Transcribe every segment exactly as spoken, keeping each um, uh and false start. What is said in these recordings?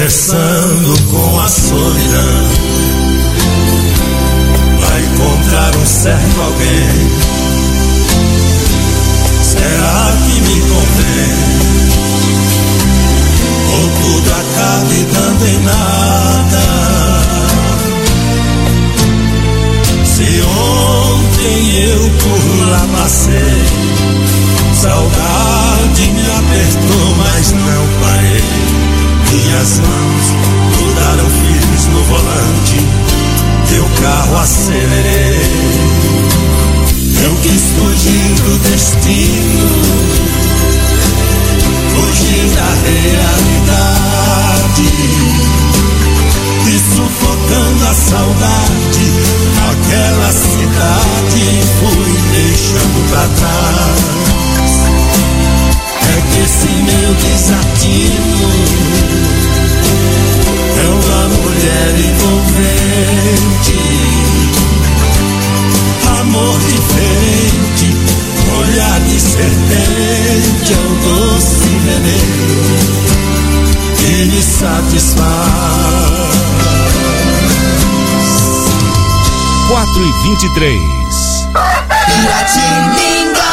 Conversando com a solidão, vai encontrar um certo alguém. Será que me convém? Ou tudo acabe dando em nada? Se ontem eu por lá passei, saudade me apertou, mas não parei. Minhas mãos grudaram firmes no volante, teu carro acelerei. Eu quis fugir do destino, fugir da realidade, e sufocando a saudade, aquela cidade fui deixando pra trás. É que esse meu desatino é uma mulher envolvente, amor diferente, olhar de serpente, é um doce veneno que me satisfaz. quatro e vinte e três. Piratininga.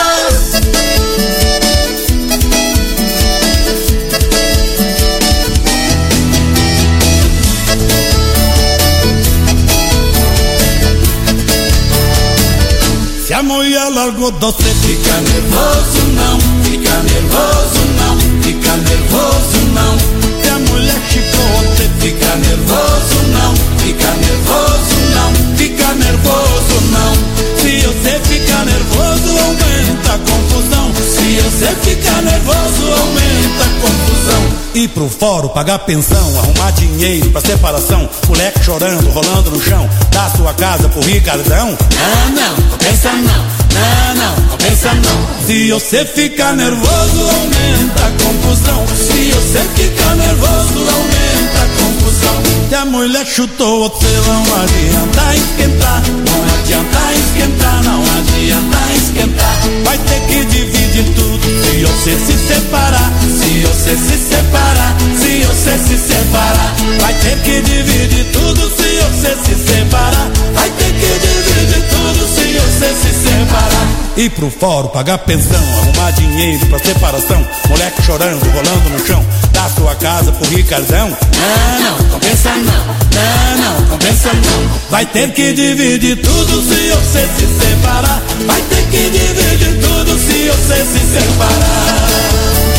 Se a mulher largou doce, fica nervoso não, fica nervoso não, fica nervoso não. Se a mulher chicote, fica nervoso não, fica nervoso não, fica nervoso não. se você fica nervoso aumenta a confusão, se você fica nervoso aumenta a confusão. Ir pro fórum, pagar pensão, arrumar dinheiro pra separação, moleque chorando, rolando no chão, dar sua casa pro Ricardão. Não, não, compensa não, não, não, compensa não. Se você ficar nervoso, aumenta a confusão, se você ficar nervoso, aumenta a confusão. Se a mulher chutou você, não adianta esquentar, não adianta esquentar, não adianta esquentar. Vai ter que dividir tudo, se você se separar, se você se separar, se você se separar. Vai ter que dividir tudo, se você se separar. Vai ter que dividir tudo, se você se separar. Ir pro fórum, pagar pensão, arrumar dinheiro pra separação, moleque chorando, rolando no chão, dar sua casa pro Ricardão. Não, não, compensa não, não, não, compensa não. Vai ter que dividir tudo, se você se separar. Vai ter que dividir tudo, se você se separar.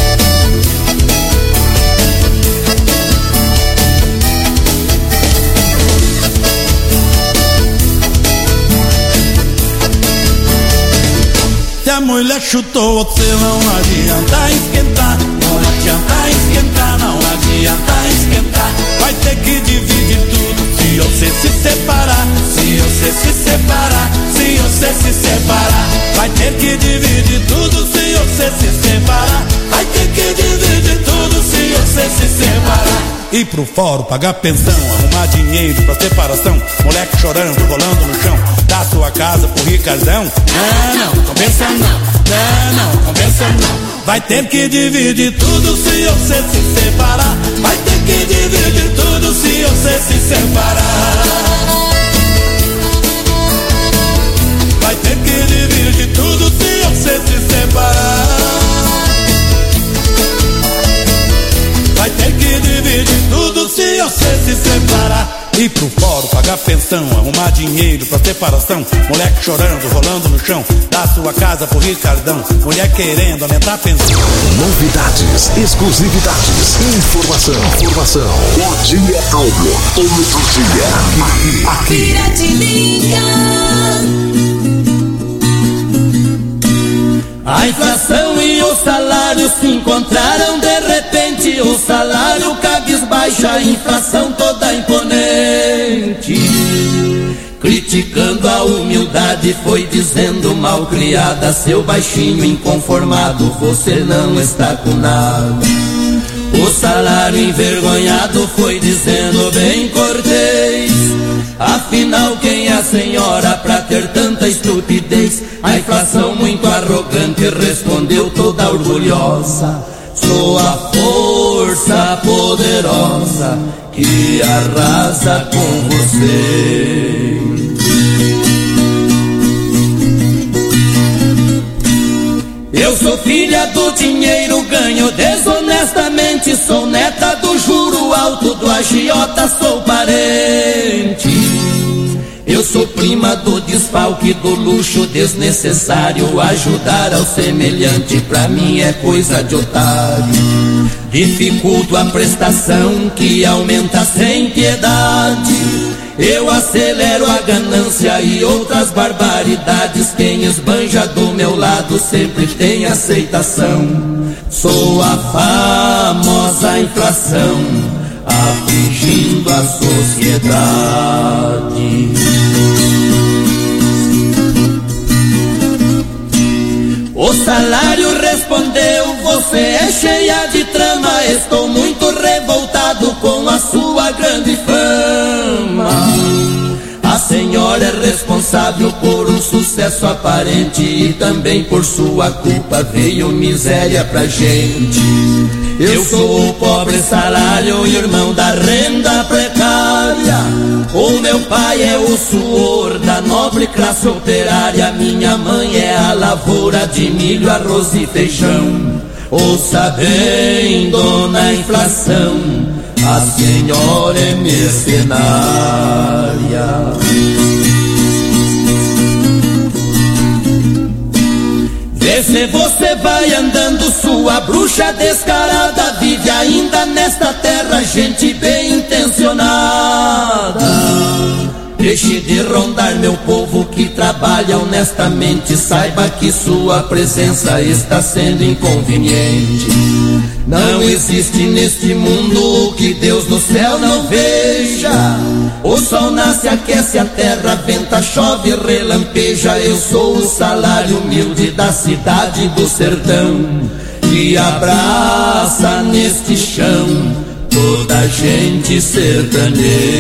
Se a mulher chutou você, não adianta esquentar, não adianta esquentar, não adianta esquentar. Vai ter que dividir tudo, se você se separar, se você se separar, se você se separar. Vai ter que dividir tudo, se você se separar. Vai ter que dividir tudo, se você se separar. Ir pro fórum, pagar pensão, arrumar dinheiro pra separação, moleque chorando, rolando no chão, dar sua casa pro Ricardão. Não, não, compensa não, não, não, compensa não. Vai ter que dividir tudo, se você se separar. Vai ter que dividir tudo, se você se separar. Vai ter que dividir tudo, se você se separar. Vai ter que dividir tudo, se você se separar. Ir pro fórum, pagar pensão, arrumar dinheiro pra separação, moleque chorando, rolando no chão, dar sua casa pro Ricardão, mulher querendo aumentar a pensão. Novidades, exclusividades, informação, informação. O Dia Algo, todo dia, aqui, aqui. Piratininga. A inflação e o salário se encontraram de repente. O salário cabisbaixa, a inflação toda imponente. Criticando a humildade, foi dizendo mal criada: seu baixinho inconformado, você não está com nada. O salário envergonhado foi dizendo bem cortês: afinal quem é a senhora pra ter tanta estupidez? A inflação muito arrogante respondeu toda orgulhosa: sou a força força poderosa que arrasa com você. Eu sou filha do dinheiro, ganho desonestamente, sou neta do juro alto do agiota, sou parente. Eu sou prima do desfalque, do luxo desnecessário, ajudar ao semelhante pra mim é coisa de otário. Dificulto a prestação que aumenta sem piedade, eu acelero a ganância e outras barbaridades. Quem esbanja do meu lado sempre tem aceitação. Sou a famosa inflação, afligindo a sociedade. O salário respondeu: você é cheia de trama, estou muito revoltado com a sua grande fama. A senhora é responsável por um sucesso aparente e também por sua culpa veio miséria pra gente. Eu sou o pobre salário, irmão da renda precária. O meu pai é o suor da nobre classe operária. Minha mãe é a lavoura de milho, arroz e feijão. Ouça bem, dona inflação, a senhora é mercenária. Vê se você vai andando, sua bruxa descarada. Vive ainda nesta terra gente bem intencionada. Deixe de rondar meu povo que trabalha honestamente. Saiba que sua presença está sendo inconveniente. Não existe neste mundo o que Deus no céu não veja. O sol nasce, aquece a terra, venta, chove, relampeja. Eu sou o salário humilde da cidade do sertão, que abraça neste chão toda a gente sertaneja.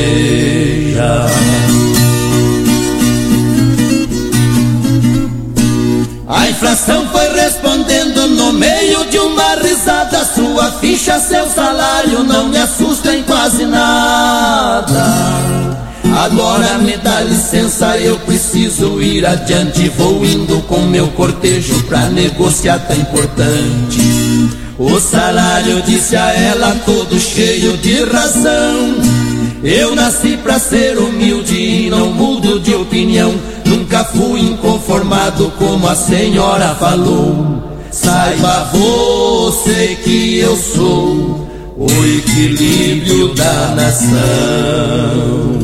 A inflação foi respondendo no meio de uma risada. Sua ficha, seu salário não me assusta em quase nada. Agora me dá licença, eu preciso ir adiante. Vou indo com meu cortejo pra negociar tão importante. O salário disse a ela, todo cheio de razão: eu nasci pra ser humilde e não mudo de opinião. Nunca fui inconformado como a senhora falou. Saiba você que eu sou o equilíbrio da nação.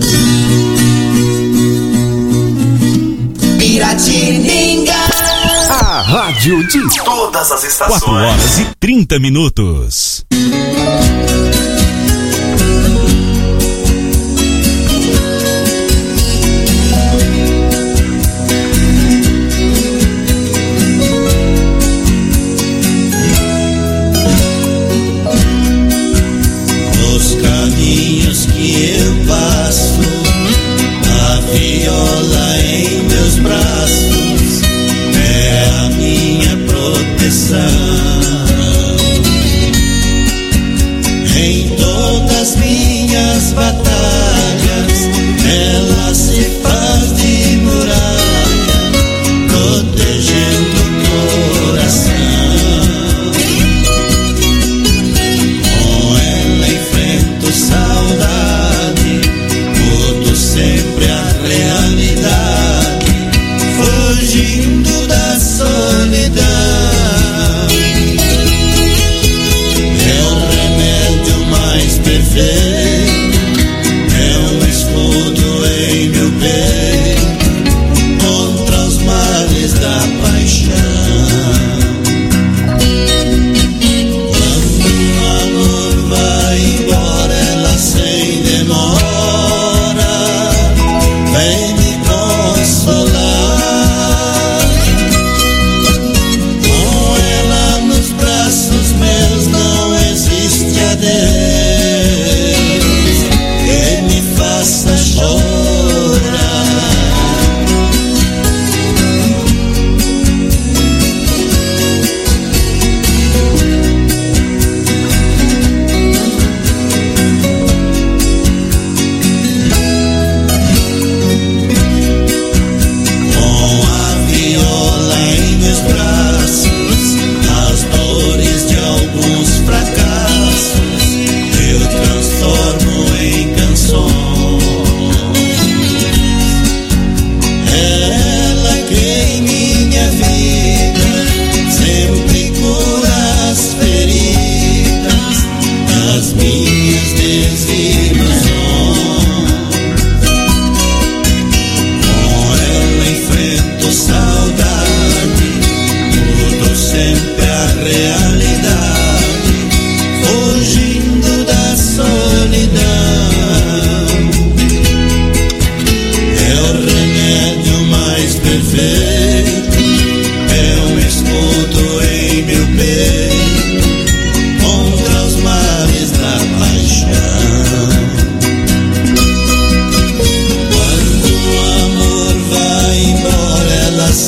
Piratininga, a rádio de todas as estações. quatro horas e trinta minutos. Nos caminhos que eu passo, a viola em meus braços é a minha proteção.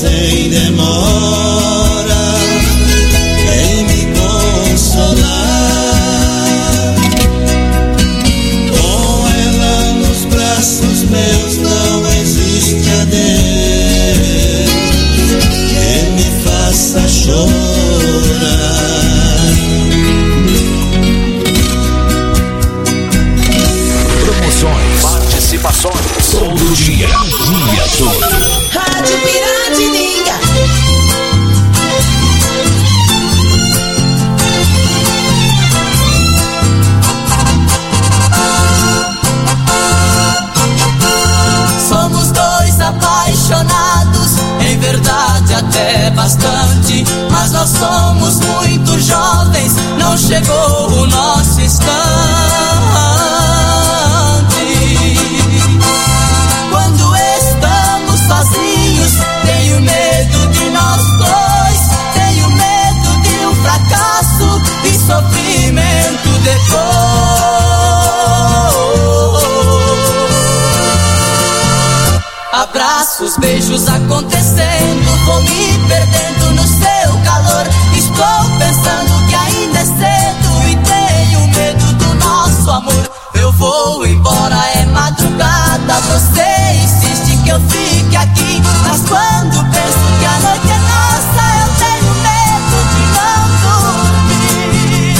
sem demora, vem me consolar. Com ela nos braços meus não existe adeus que me faça chorar. Promoções, participações, todo dia, dia todo. Rádio Piratininga. Somos dois apaixonados, em verdade até bastante, mas nós somos muito jovens, não chegou o nosso instante. Quando estamos sozinhos, tenho medo de nós dois, tenho medo de um fracasso e sofrimento depois. Abraços, beijos acontecendo, vou me perdendo no seu calor. Estou pensando que ainda é cedo e tenho medo do nosso amor. Eu vou embora, é madrugada, você insiste que eu fique aqui, mas quando penso que a noite é nossa, eu tenho medo de não dormir.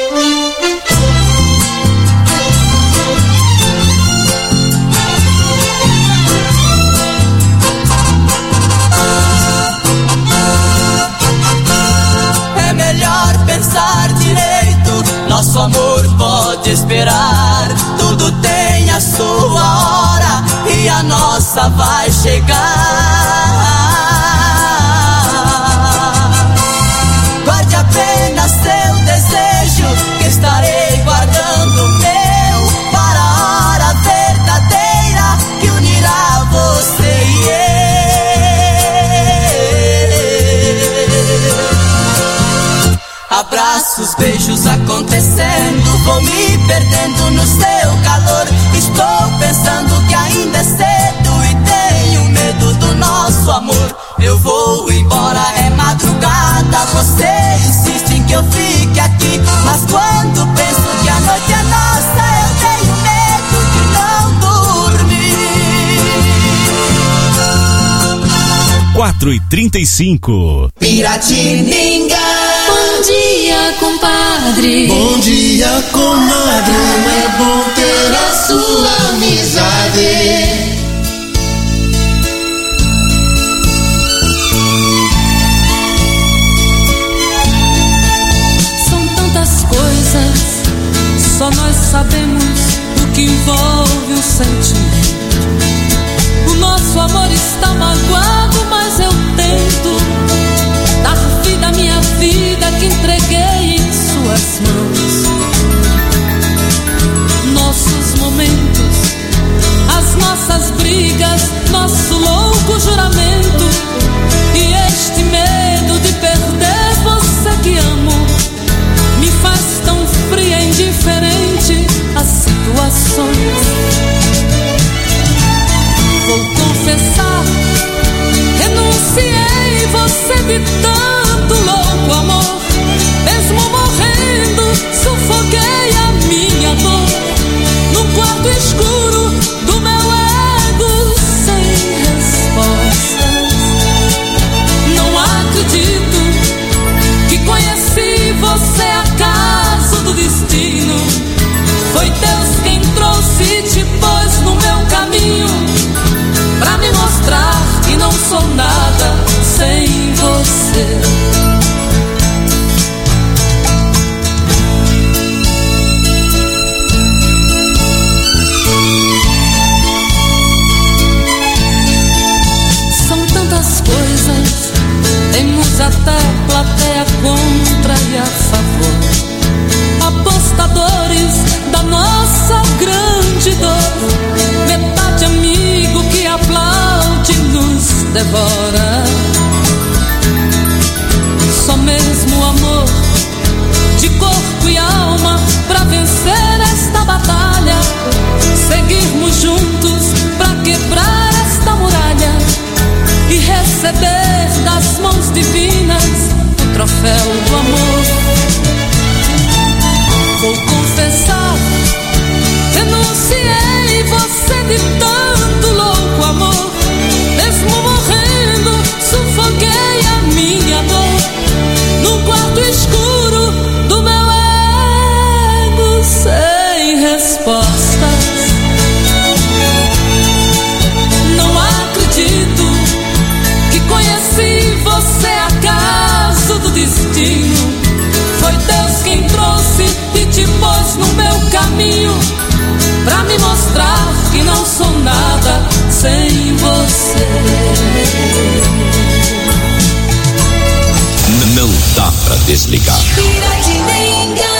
É melhor pensar direito, nosso amor pode esperar. Tudo tem a sua hora e a nossa vai chegar. Guarde apenas seu desejo, que estarei guardando o meu para a hora verdadeira que unirá você e eu. Abraços, beijos acontecendo, vou me perdendo no seu calor. Estou pensando que ainda é cedo e tenho medo do nosso amor. Eu vou embora, é madrugada, você insiste em que eu fique aqui, mas quando penso que a noite é nossa, eu tenho medo de não dormir. quatro e trinta e cinco. Piratininga. Bom dia, compadre. Bom dia, comadre. Como é bom ter a sua amizade. São tantas coisas, só nós sabemos o que envolve o sentimento. O nosso amor está magoado, mas eu tento dar vida à minha vida que entreguei em suas mãos. Nossos momentos, as nossas brigas, nosso louco juramento e este medo de perder você que amo me faz tão fria e indiferente às situações. Vou confessar, renunciei você de tanto louco amor. Mesmo morrendo, sufoquei a minha dor num quarto escuro do meu ego sem respostas. Não acredito que conheci você acaso do destino. Foi Deus quem trouxe e te pôs no meu caminho pra me mostrar que não sou nada sem você. São tantas coisas, temos até plateia contra e a favor, apostadores da nossa grande dor, metade amigo que aplaude nos devora. Só mesmo amor de corpo e alma pra vencer esta batalha, seguirmos juntos pra quebrar esta muralha e receber das mãos divinas o troféu do amor. Vou confessar, renunciei você de tanto louco amor. Mesmo morrendo, sufoquei a minha dor no quarto escuro do meu ego sem respostas. Não acredito que conheci você acaso do destino. Foi Deus quem trouxe e te pôs no meu caminho pra me mostrar que não sou nada sem você. Não dá pra desligar. Piratininga.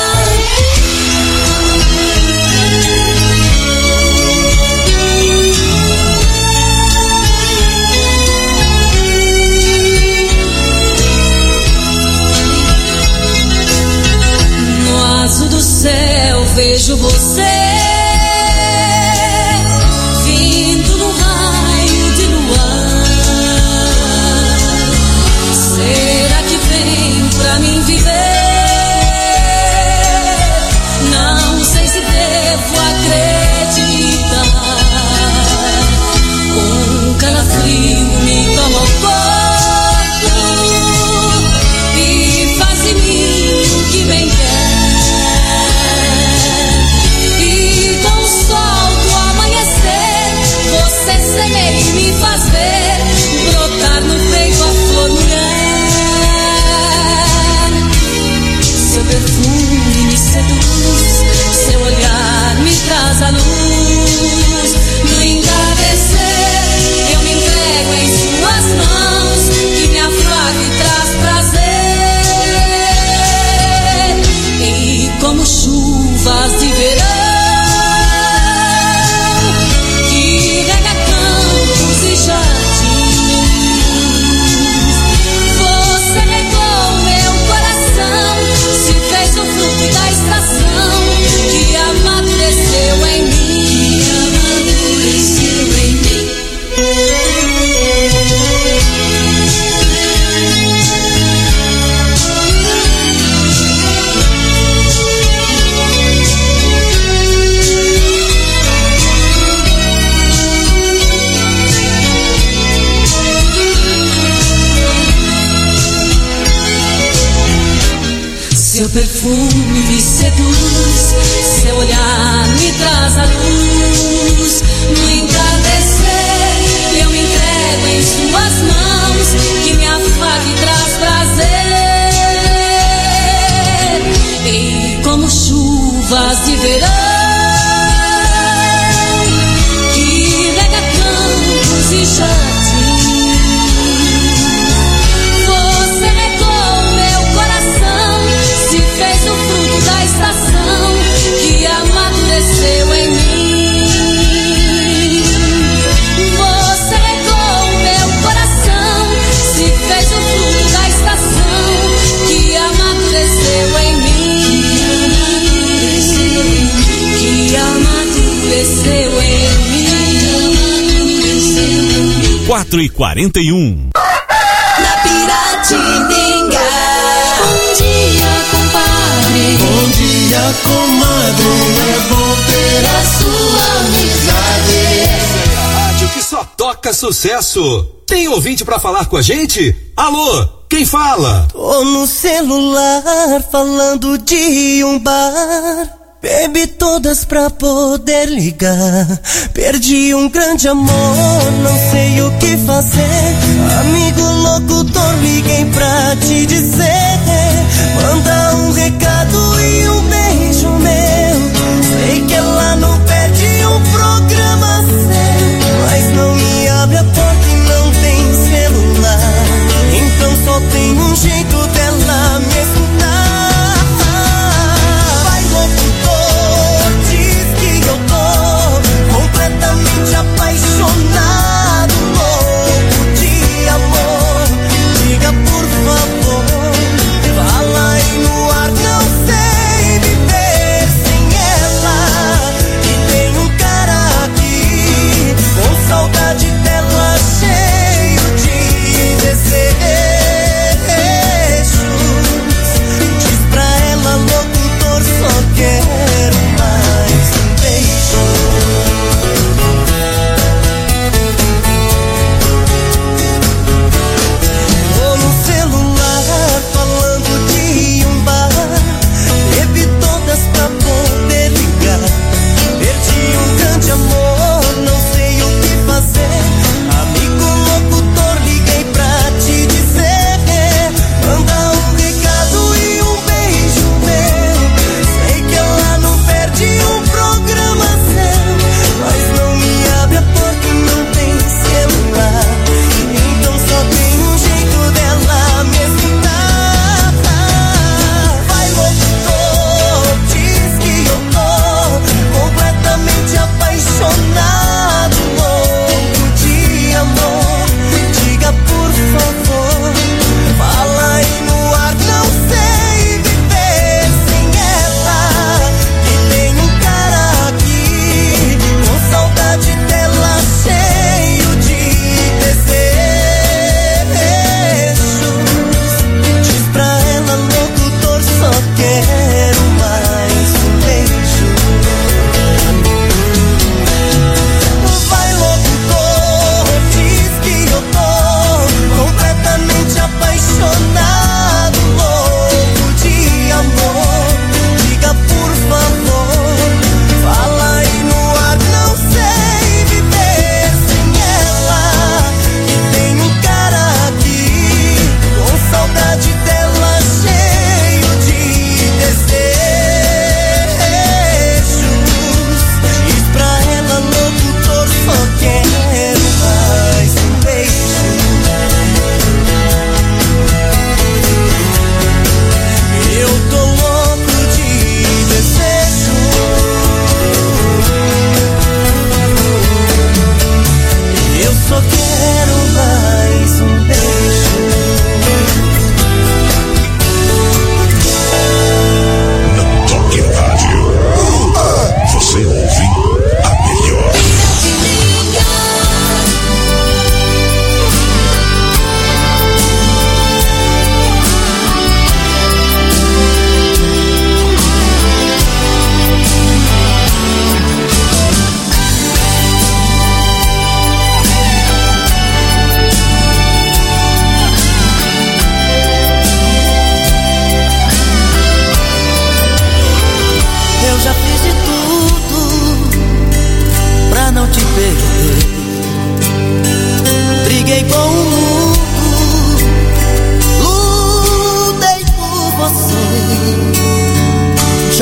No azul do céu vejo você vindo no raio de luar. Será que vem pra mim viver? Não sei se devo acreditar. Um calafrio me toma o corpo e faz de mim o que bem quer. E com o sol do amanhecer você semeia e me faz ver brotar no peito a flor mulher. Seu perfume me seduz, seu olhar me traz a luz. No entardecer eu me entrego em suas mãos, que me afaga e traz prazer. E como chuvas de verão que rega campos e jardins, você regou meu coração, se fez o fruto da estação que amadureceu em mim, amadureceu em mim. Seu perfume me seduz, seu olhar me traz a luz. No entardecer eu me entrego em suas mãos, que me afaga e traz prazer. E como chuvas de verão que rega campos e jardins, você regou meu coração, se fez o fruto da estação que amadureceu em mim. Você regou meu coração, se fez o fruto da estação que amadureceu em mim. Que amadureceu em mim. quatro e quarenta e um. Na Piratininga. Bom dia, compadre. Bom dia, comadre. É bom ter a sua amizade. A rádio que só toca sucesso. Tem ouvinte pra falar com a gente? Alô, quem fala? Tô no celular falando de um bar. Bebi todas pra poder ligar. Perdi um grande amor, não sei o que fazer. Amigo locutor, liguei pra te dizer. Manda um recado e um beijo meu. Sei que ela não perde um programa seu, mas não me abre a porta e não tem celular. Então só tem um jeito dela me escutar. Vai locutor, diz que eu tô completamente apaixonado, louco de amor. Diga por favor, fala aí no ar, não sei.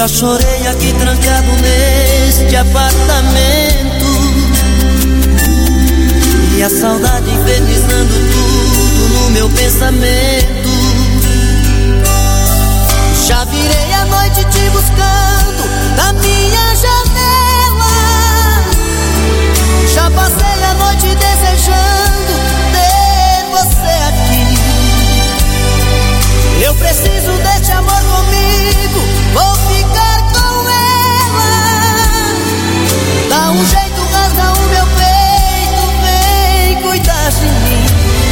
Já chorei aqui trancado neste apartamento, e a saudade infernizando tudo no meu pensamento. Já virei a noite te buscando na minha janela, já passei a noite desejando ter você aqui. Eu preciso deste amor comigo, vou ficar com ela. Dá um jeito, rasga o meu peito, vem cuidar de mim.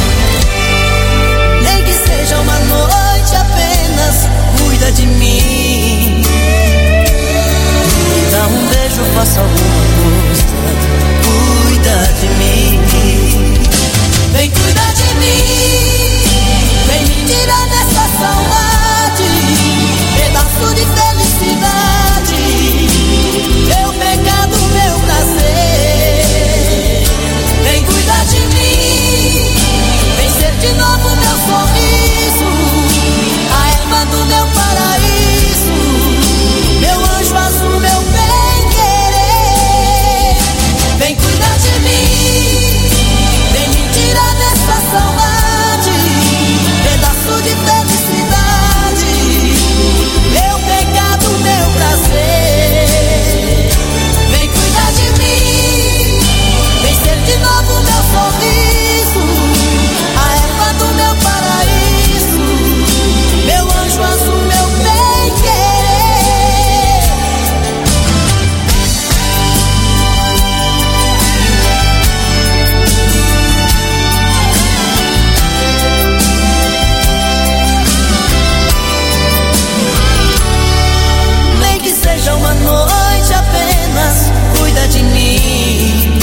Nem que seja uma noite apenas, cuida de mim. Me dá um beijo, faça alguma coisa, cuida de mim. Vem cuidar de mim, vem me tirar dessa saudade, pedaço de felicidade, meu pecado, meu prazer. Vem cuidar de mim, vem ser de novo meu sorriso, a erva do meu paraíso, meu anjo azul, meu bem-querer. Vem cuidar de mim, vem me tirar dessa saudade, pedaço de felicidade, meu pecado, meu prazer. Vem cuidar de mim, vem ser de novo meu sorriso, a erva do meu paraíso, meu anjo azul, meu bem-querer. Nem que seja uma noite apenas, cuida de mim.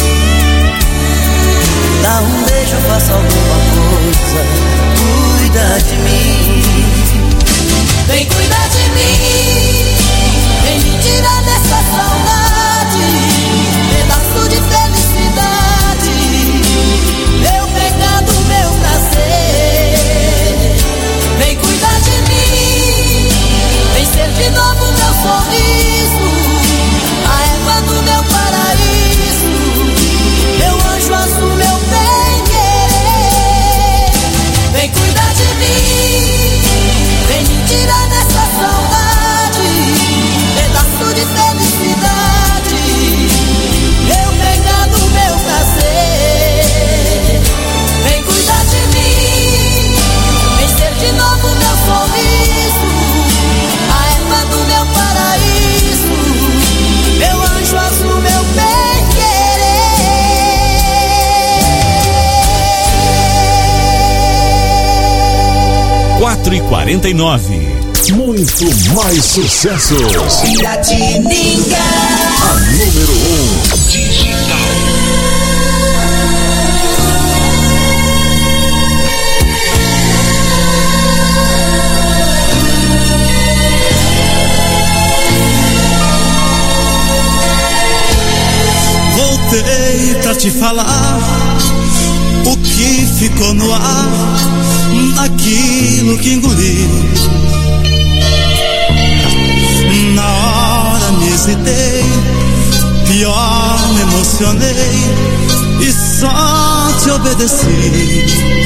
Dá um beijo, faça alguma coisa, cuida de mim. Vem cuidar de mim, vem me tirar dessa saudade, pedaço de felicidade, meu pecado, meu prazer. Vem cuidar de mim, vem ser de novo meu sorriso, a erva do meu paraíso, meu anjo azul, meu bem-querer. Vem cuidar de mim, vem me tirar dessa saudade, pedaço de felicidade, meu pecado, meu prazer. Vem cuidar de mim, vem ser de novo meu sorriso, a erva do meu paraíso, meu anjo azul, meu bem-querer. quatro e quarenta e nove. Muito mais sucessos. Piratininga. A número um digital. Voltei pra te falar o que ficou no ar, aquilo que engoli. Na hora me hesitei, pior me emocionei e só te obedeci.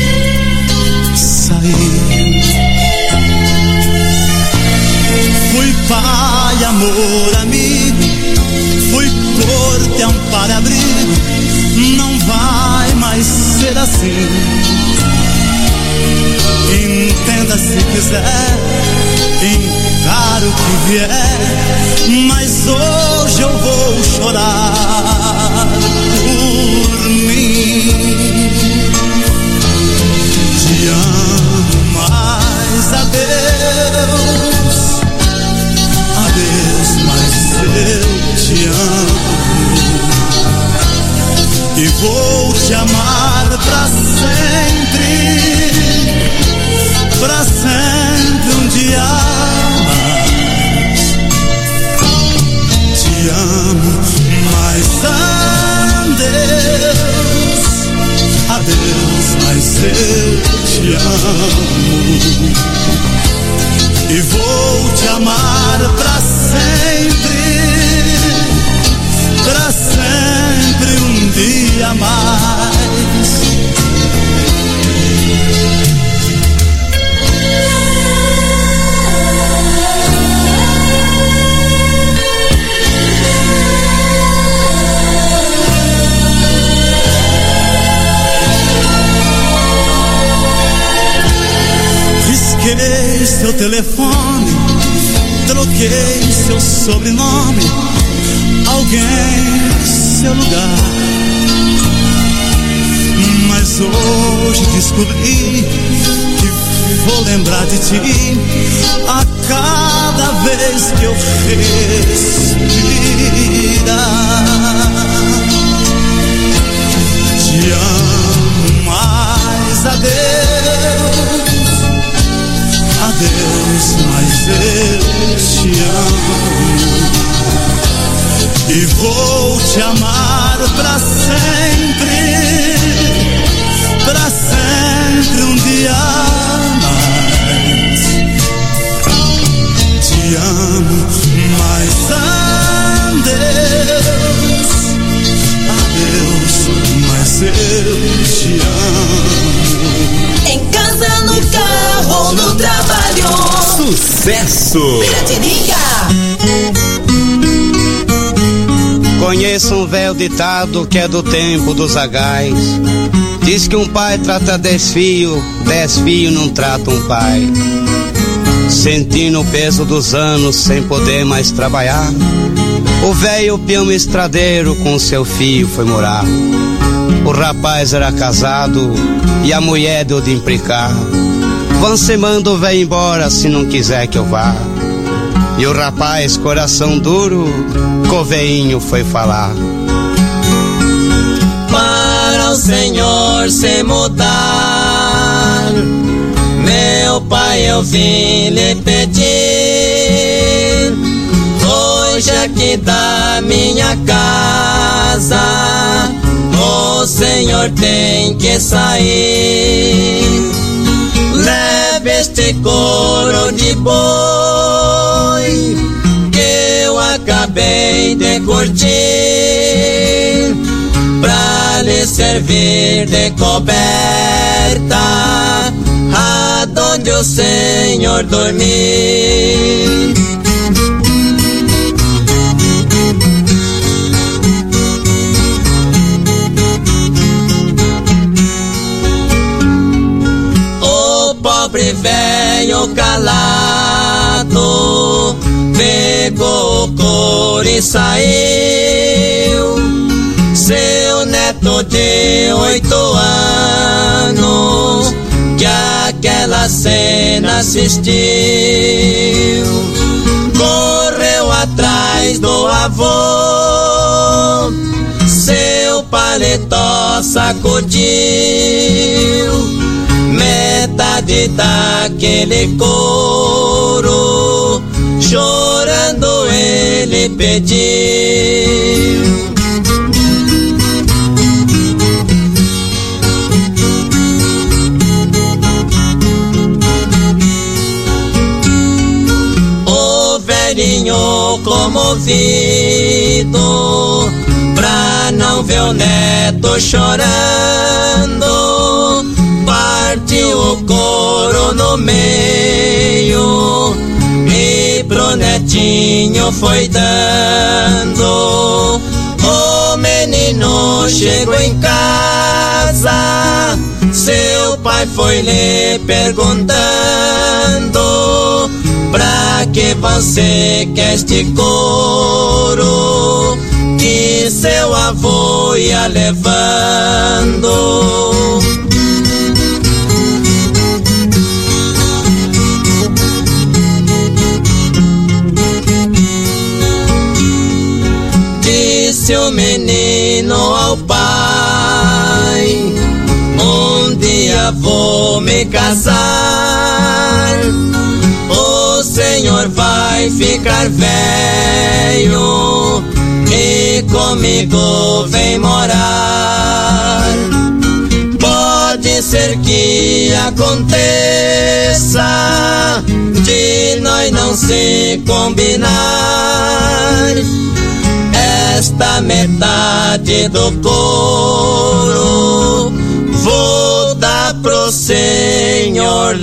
Saí, fui pai, amor, amigo, fui corte, amparo, abrigo. Não vai mais ser assim. Entenda se quiser, encaro o que vier, mas hoje eu vou chorar por mim. Te amo, mas adeus, adeus, mas eu te amo e vou te amar pra sempre, pra sempre um dia mais. Te amo, mas adeus, adeus, mas eu te amo e vou te amar pra sempre, pra sempre um dia mais. Risquei seu telefone, troquei seu sobrenome, alguém seu lugar. Mas hoje descobri que vou lembrar de ti a cada vez que eu respirar. Te amo mais, adeus, adeus, mas eu te amo e vou te amar pra sempre, pra sempre um dia mais. Te amo, mas adeus, adeus, mas eu te amo. Em casa, no carro, no trabalho. Sucesso! Piratininga. Conheço um velho ditado que é do tempo dos zagais. Diz que um pai trata dez filhos, dez filhos não tratam um pai. Sentindo o peso dos anos sem poder mais trabalhar, o velho peão estradeiro com seu filho foi morar. O rapaz era casado e a mulher deu de implicar. Você manda o velho embora se não quiser que eu vá. E o rapaz, coração duro, com o veinho foi falar. Para o Senhor se mudar, meu pai, eu vim lhe pedir. Hoje aqui da minha casa, o Senhor tem que sair. Leve este couro de boi que eu acabei de curtir, pra lhe servir de coberta aonde o Senhor dormir. Pobre velho calado pegou o couro e saiu. Seu neto de oito anos que aquela cena assistiu, correu atrás do avô, seu paletó sacudiu. Metade daquele couro, chorando ele pediu. O velhinho comovido, pra não ver o neto chorando, partiu o couro no meio e pro netinho foi dando. O menino chegou em casa, seu pai foi lhe perguntando: pra que você quer este couro que seu avô ia levando? Disse o menino ao pai: um dia vou me casar, o senhor vai ficar velho e comigo vem morar. Pode ser que aconteça de nós não se combinar, esta metade do couro vou dar pro senhor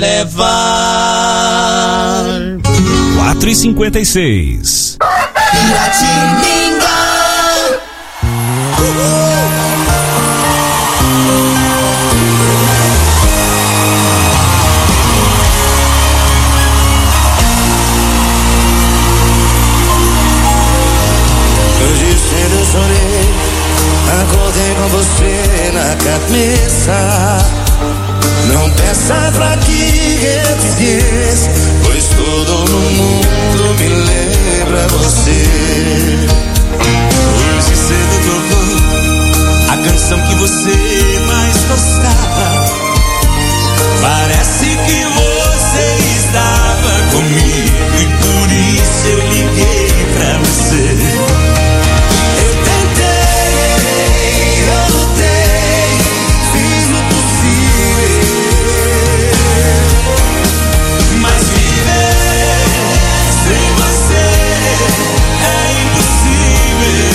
levar. quatro e cinquenta e seis. Piratininga. Hoje cedo eu chorei, acordei com você na cabeça. Não peça pra que eu te esqueça, pois tudo no mundo me lembra você. Hoje cedo tocou a canção que você mais gostava. Parece que você estava comigo e por isso eu liguei pra você. Eu tentei, eu lutei, fiz o possível, mas viver sem você é impossível.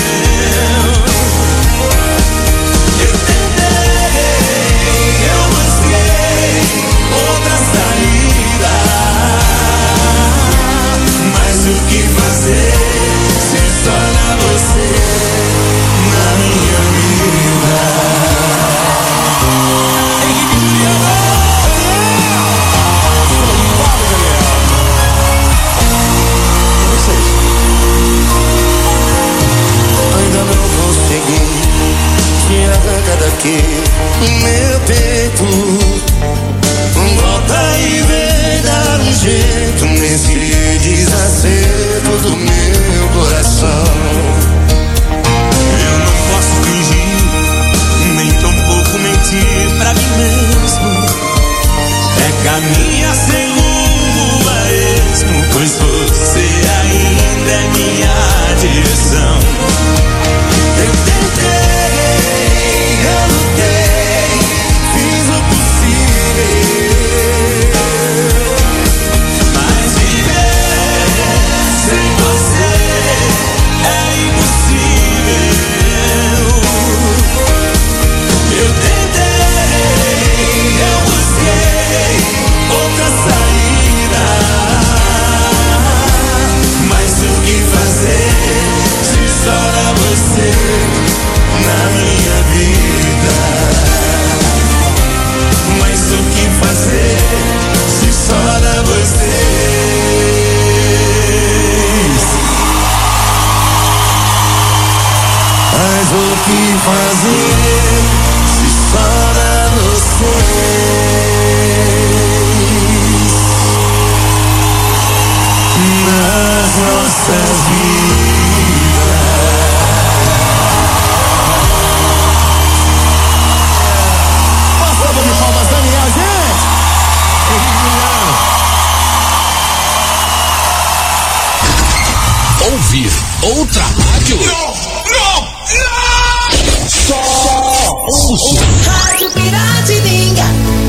Eu tentei, eu busquei outra saída, mas o que fazer se só era você na minha vida? ainda não consegui te arrancar daqui, meu peito. Volta e vem dar um jeito nesse desacerto do meu coração. Eu não posso fingir, nem tampouco mentir pra mim mesmo. É caminho sem rumo a esmo, pois você ainda é minha direção. Eu tentei, eu lutei, fiz o possível, Mas viver sem você é impossível. Eu tentei, eu busquei outra saída, mas o que fazer se só era você na minha vida? Mas o que fazer se só era você? mas o que fazer se só dá vocês nas nossas vidas? Passando de palmas, Daniel, gente! Ouvir outra rádio? Só ouço. Rádio Piratininga.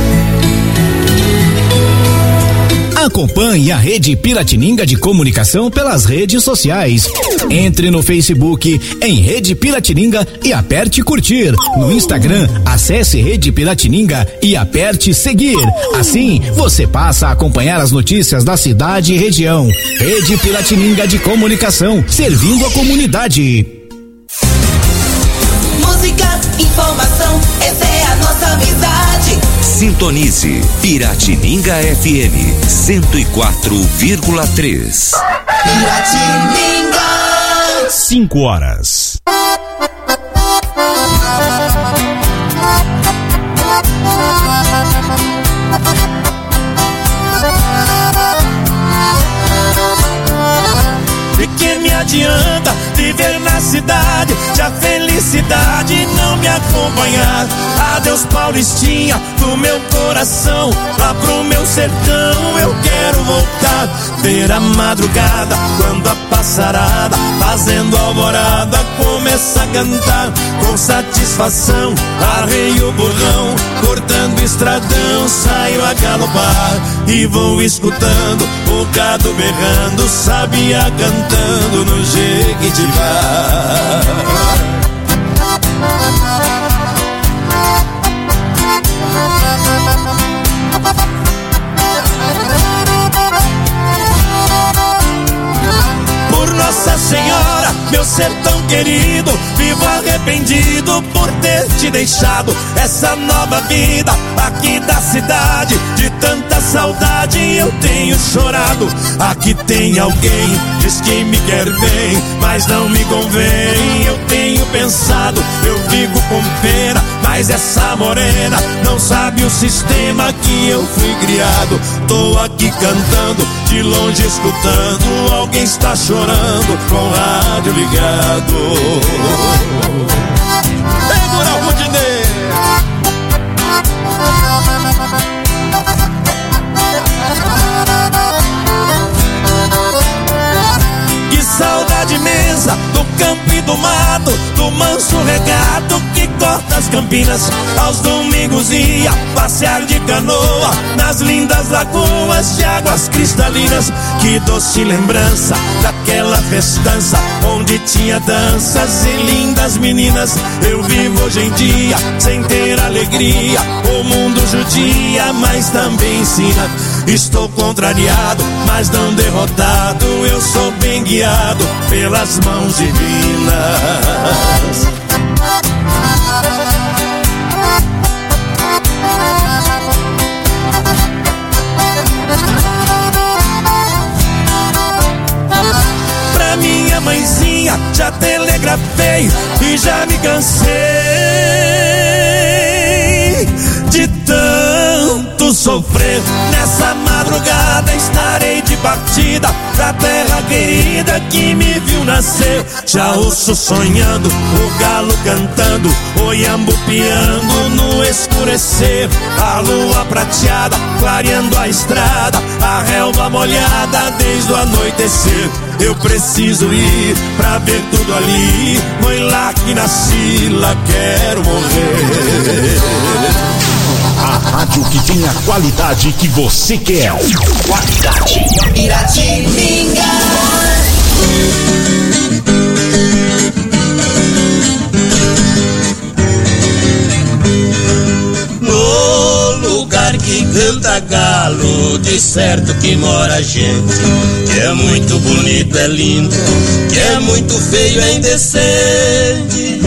Acompanhe a Rede Piratininga de Comunicação pelas redes sociais. Entre no Facebook em Rede Piratininga e aperte curtir. No Instagram, acesse Rede Piratininga e aperte seguir. Assim, você passa a acompanhar as notícias da cidade e região. Rede Piratininga de Comunicação, servindo a comunidade. Música, informação, essa é a nossa amizade. Sintonize Piratininga F M cento e quatro vírgula três. Piratininga. Cinco horas. De que me adianta viver na cidade se a felicidade não me acompanhar? Adeus Paulistinha do meu coração, lá pro meu sertão eu quero voltar. Ver a madrugada quando a passarada fazendo alvorada começa a cantar. Com satisfação arrei o burrão, cortando estradão saio a galopar. e vou escutando o gado berrando, sabia cantando no Jequitibá. Por Nossa Senhora, meu ser tão querido, vivo arrependido por ter te deixado essa nova vida aqui da cidade. De tanta saudade eu tenho chorado. Aqui tem alguém, diz que me quer bem, mas não me convém. Eu tenho pensado, eu fico com pena, mas essa morena não sabe o sistema que eu fui criado. Tô aqui cantando, de longe escutando, alguém está chorando com o rádio ligado. Segura o Rudinei! Que saudade imensa do campo e do mato, do manso regado que corta as campinas. Aos domingos ia passear de canoa nas lindas lagoas de águas cristalinas. Que doce lembrança daquela festança onde tinha danças e lindas meninas. Eu vivo hoje em dia sem ter alegria, o mundo judia, mas também ensina. Estou contrariado, mas não derrotado, eu sou bem guiado pelas mãos divinas. Pra minha mãezinha já telegrafei e já me cansei de tanto sofrer. Nessa madrugada estarei de partida pra terra querida que me viu nascer. Já ouço sonhando, o galo cantando, o iambu piando no escurecer. A lua prateada clareando a estrada, a relva molhada desde o anoitecer. Eu preciso ir pra ver tudo ali, foi lá que nasci, lá quero morrer. A rádio que tem a qualidade que você quer. Qualidade. Piratininga. No lugar que canta galo, de certo que mora gente. Que é muito bonito, é lindo, que é muito feio, é indecente.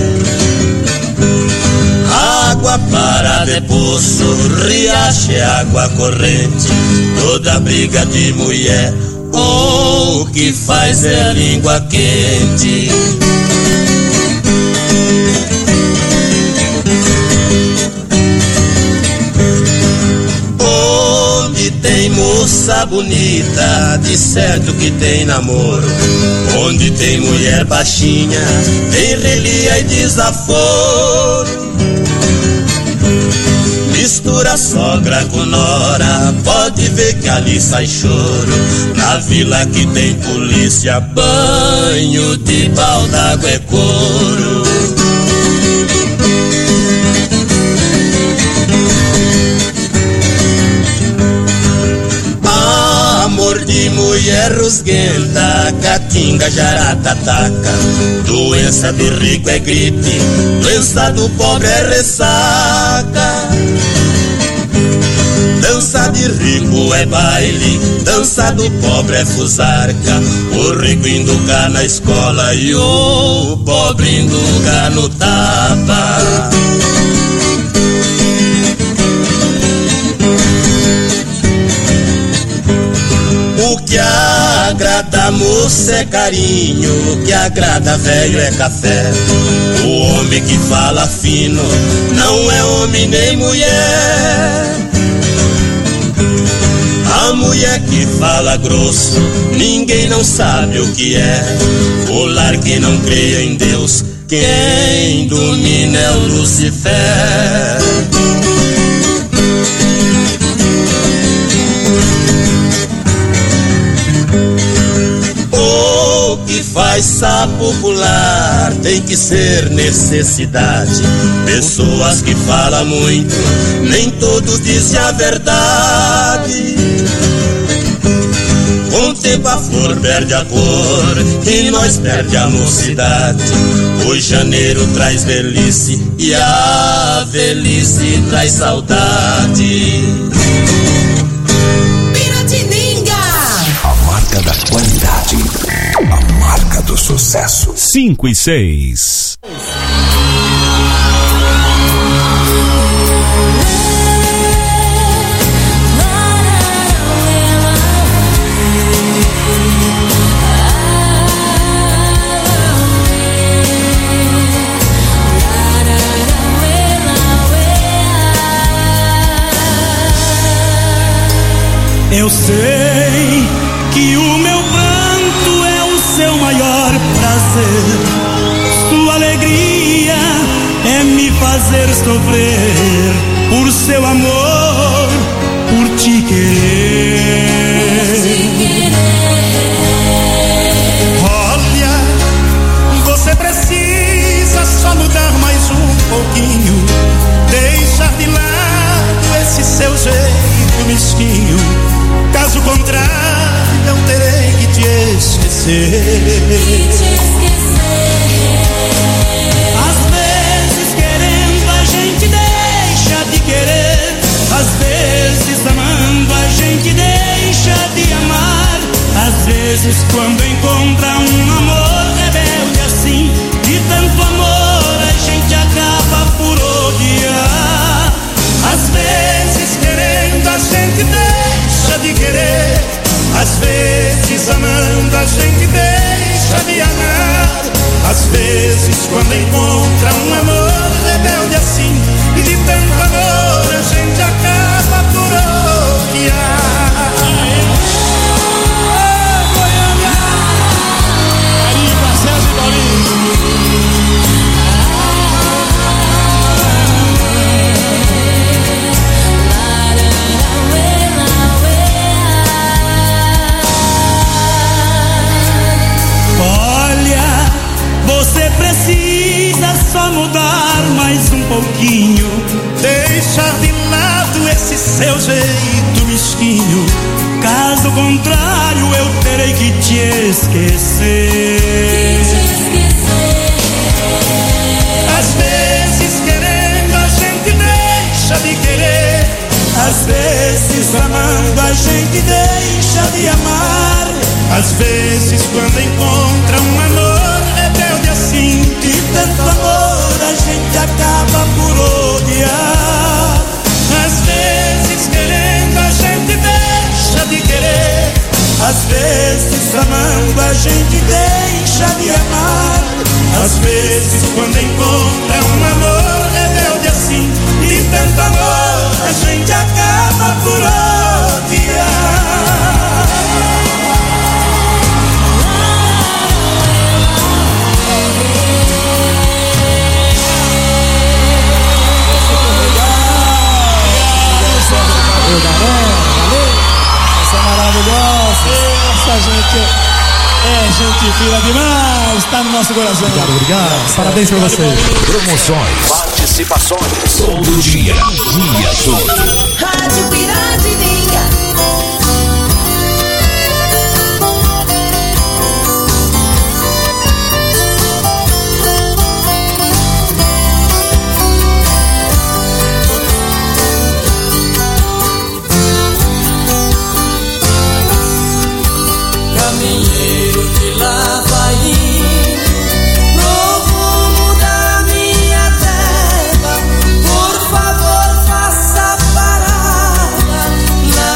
Água parada é poço, riacho é água corrente. Toda briga de mulher, oh, o que faz é a língua quente. Onde tem moça bonita, de certo que tem namoro. Onde tem mulher baixinha, tem relia e desaforo. Mistura sogra com nora, pode ver que ali sai choro. Na vila que tem polícia, banho de baldago é couro. Amor de mulher rusguenta, caatinga, jaratataca. Doença do rico é gripe, doença do pobre é ressaca. Dança de rico é baile, dança do pobre é fusarca. O rico induca na escola e o pobre induca no tapa. O que agrada moça é carinho, o que agrada velho é café. O homem que fala fino não é homem nem mulher. A mulher que fala grosso, ninguém não sabe o que é. O lar que não crê em Deus, quem domina é o Lucifer. O que faz sapo pular tem que ser necessidade. Pessoas que falam muito, nem todos dizem a verdade. tempo a flor perde a cor e nós perde a mocidade. O janeiro traz velhice e a velhice traz saudade. Piratininga, a marca da qualidade, a marca do sucesso. Cinco e seis. Eu sei que o meu pranto é o seu maior prazer. Sua alegria é me fazer sofrer por seu amor, por te querer. Olha, você precisa só mudar mais um pouquinho, deixar de lado esse seu jeito mesquinho. Caso contrário, eu terei que te esquecer. e te esquecer. Às vezes querendo a gente deixa de querer, às vezes amando a gente deixa de amar. Às vezes quando encontra um amor rebelde assim, de tanto amor a gente acaba por odiar. Às vezes querendo a gente deixa de querer, às vezes amando a gente deixa de amar. Às vezes quando encontra um amor rebelde assim, e de tanto amor a gente acaba por odiar. Oh, Goiânia! Aí, Marcelo e Paulinho. Você precisa só mudar mais um pouquinho, deixar de lado esse seu jeito mesquinho. Caso contrário, eu terei que te esquecer. Às vezes querendo a gente deixa de querer, às vezes amando a gente deixa de amar. Às vezes quando encontra um amor rebelde assim, de tanto amor a gente acaba por odiar. Às vezes querendo a gente deixa de querer, às vezes amando a gente deixa de amar. Às vezes quando encontra um amor rebelde assim, de tanto amor a gente acaba por odiar. Valeu, galera, valeu. Essa é maravilhosa. Essa gente é gente fina demais. Tá no nosso coração. Obrigado, obrigado. Parabéns pra vocês. Promoções, participações, todo dia, dia todo. Rádio Piratininga. Caminheiro que lá vai ir no rumo da minha terra, por favor faça parada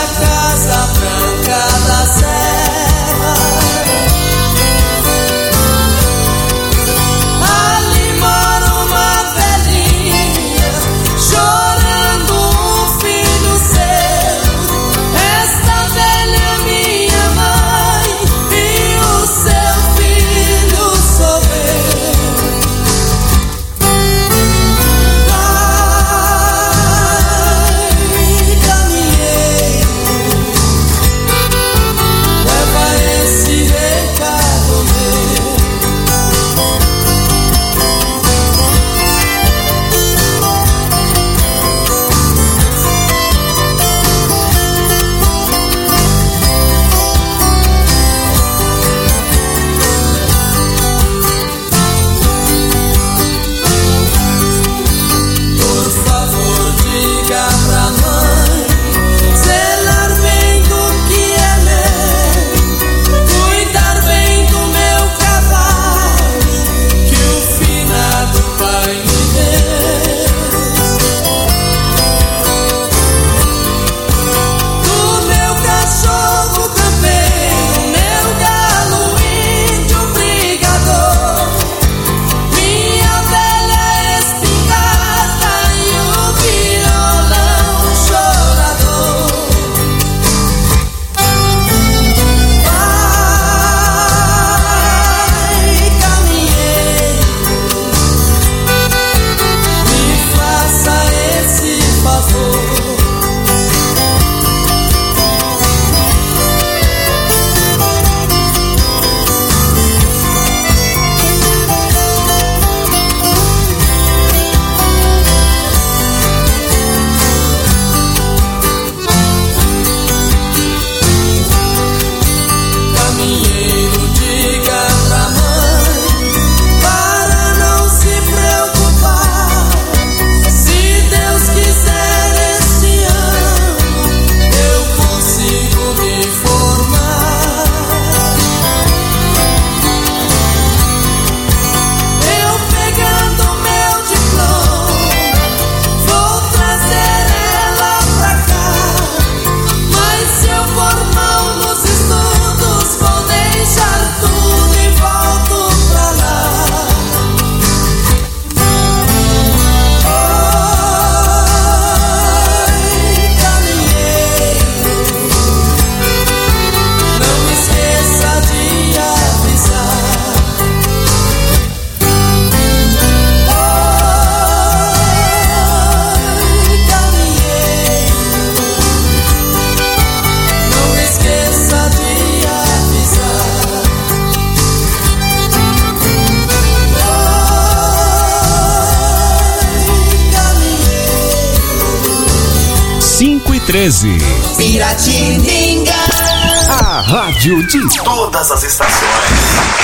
treze. Piratininga. A rádio de todas as estações.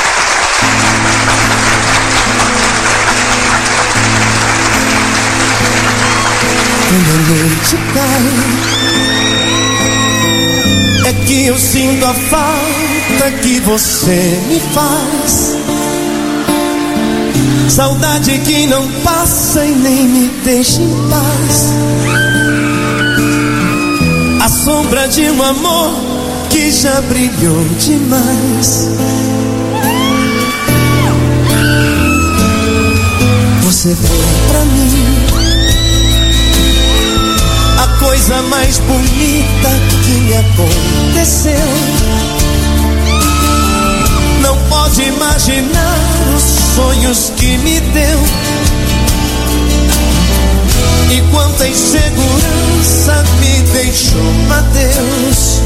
Quando a noite cai, é que eu sinto a falta que você me faz. Saudade que não passa e nem me deixa em paz. A sombra de um amor que já brilhou demais. Você foi pra mim a coisa mais bonita que me aconteceu. Não pode imaginar os sonhos que me deu. E quanta insegurança me deixou, adeus.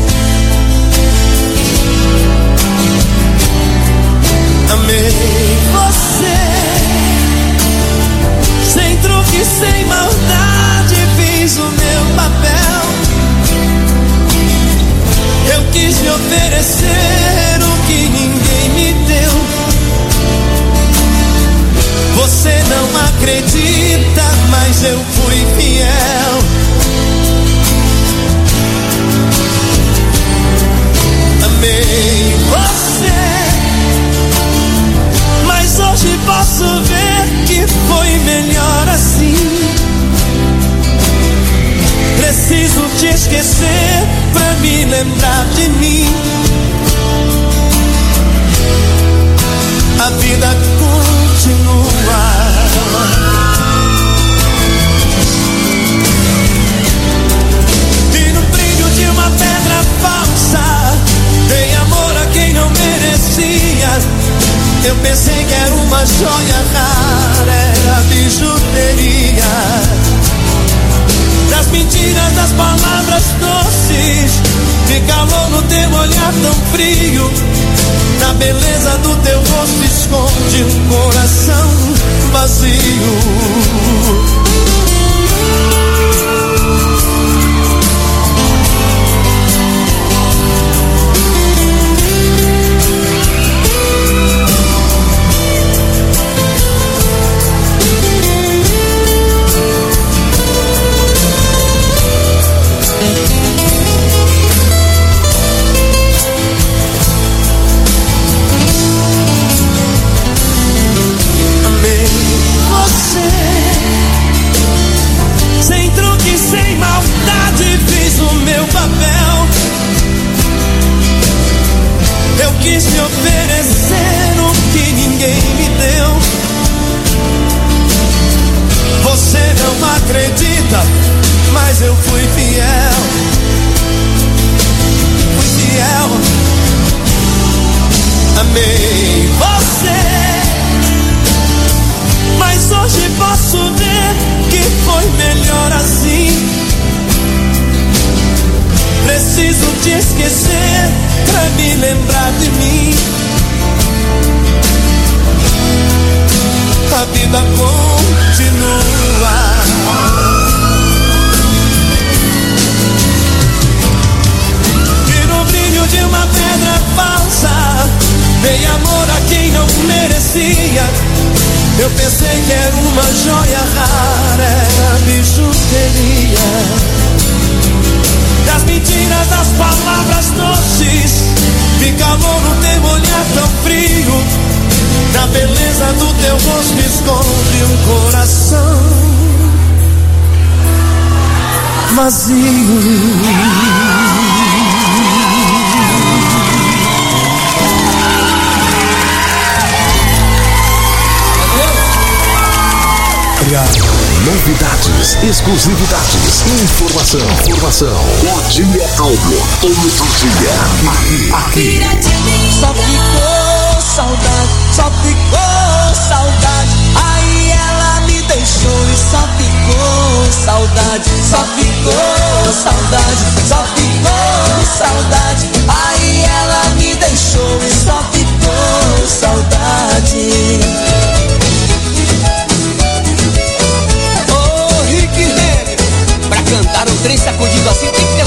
Amei você, sem truque, sem maldade, fiz o meu papel. Eu quis me oferecer o que ninguém me deu. Você não acredita, mas eu fui fiel. Amei você, mas hoje posso ver que foi melhor assim. Preciso te esquecer pra me lembrar de mim. A vida continua. E no brilho de uma pedra falsa, dei amor a quem não merecia. Eu pensei que era uma joia rara, era bijuteria. Das mentiras, das palavras doces, de calor no teu olhar tão frio. Na beleza do teu rosto esconde um coração vazio. Eu quis me oferecer o que ninguém me deu. Você não acredita, mas eu fui fiel. Fui fiel. Amei você, mas hoje posso ver que foi melhor assim. Preciso te esquecer pra me lembrar de mim. A vida continua. E no brilho de uma pedra falsa, dei amor a quem não merecia. Eu pensei que era uma joia rara, era bijuteria. Das mentiras, das palavras doces, de calor no teu olhar tão frio. Na beleza do teu rosto esconde um coração vazio. Obrigado. Novidades, exclusividades, informação, informação. O dia calmo, todo dia. Aqui, aqui. Só ficou saudade, só ficou saudade. Aí ela me deixou e só ficou saudade, só ficou saudade, só ficou saudade. Aí ela me deixou e só ficou saudade. Pra cantar um trem sacudido assim tem que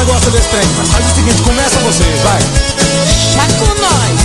ela gosta desse trem. Mas faz o seguinte, começa vocês, vai. Já com nós.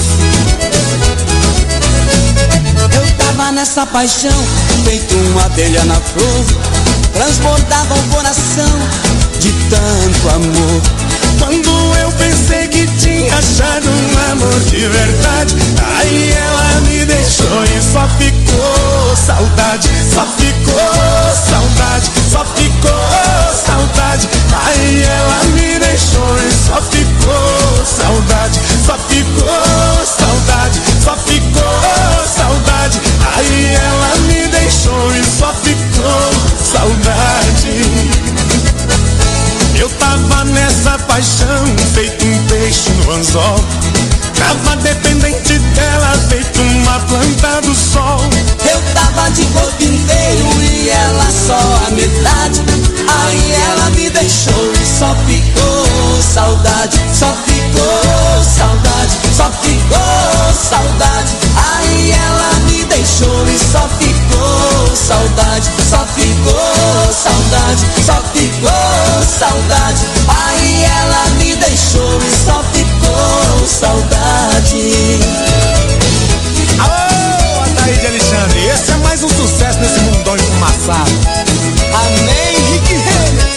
Eu tava nessa paixão, feito uma abelha na flor, transbordava o coração de tanto amor. Quando eu pensei que tinha achado um amor de verdade, aí ela me deixou e só ficou saudade, só ficou saudade, só ficou saudade. Aí ela me deixou e só ficou saudade, só ficou saudade, só ficou saudade. Aí ela me deixou e só ficou saudade. Eu tava nessa paixão, feito um peixe no anzol. Tava dependente dela, feito uma planta do sol. Eu tava de corpo inteiro e ela só a metade. Aí ela me deixou e só ficou saudade, só ficou saudade, só ficou saudade. Aí ela me deixou e só ficou saudade, só ficou saudade, só ficou saudade. Aí ela me deixou e só ficou saudade. Alô, Ataíde Alexandre, esse é mais um sucesso nesse mundão enfumaçado. Amém, Rick Renner.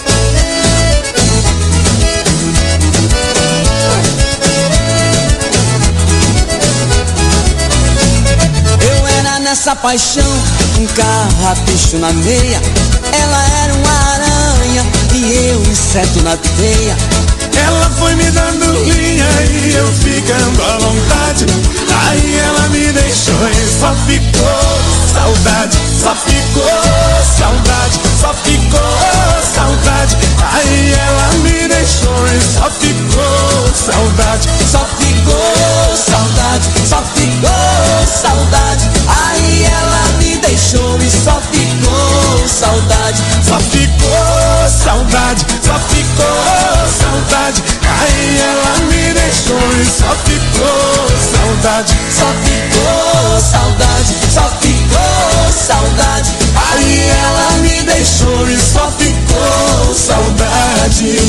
Eu era nessa paixão, um carrapicho na meia. Ela era uma aranha e eu inseto na teia. Ela foi me dando linha e eu ficando à vontade. Aí ela me deixou e só ficou saudade, só ficou saudade, só ficou saudade. Aí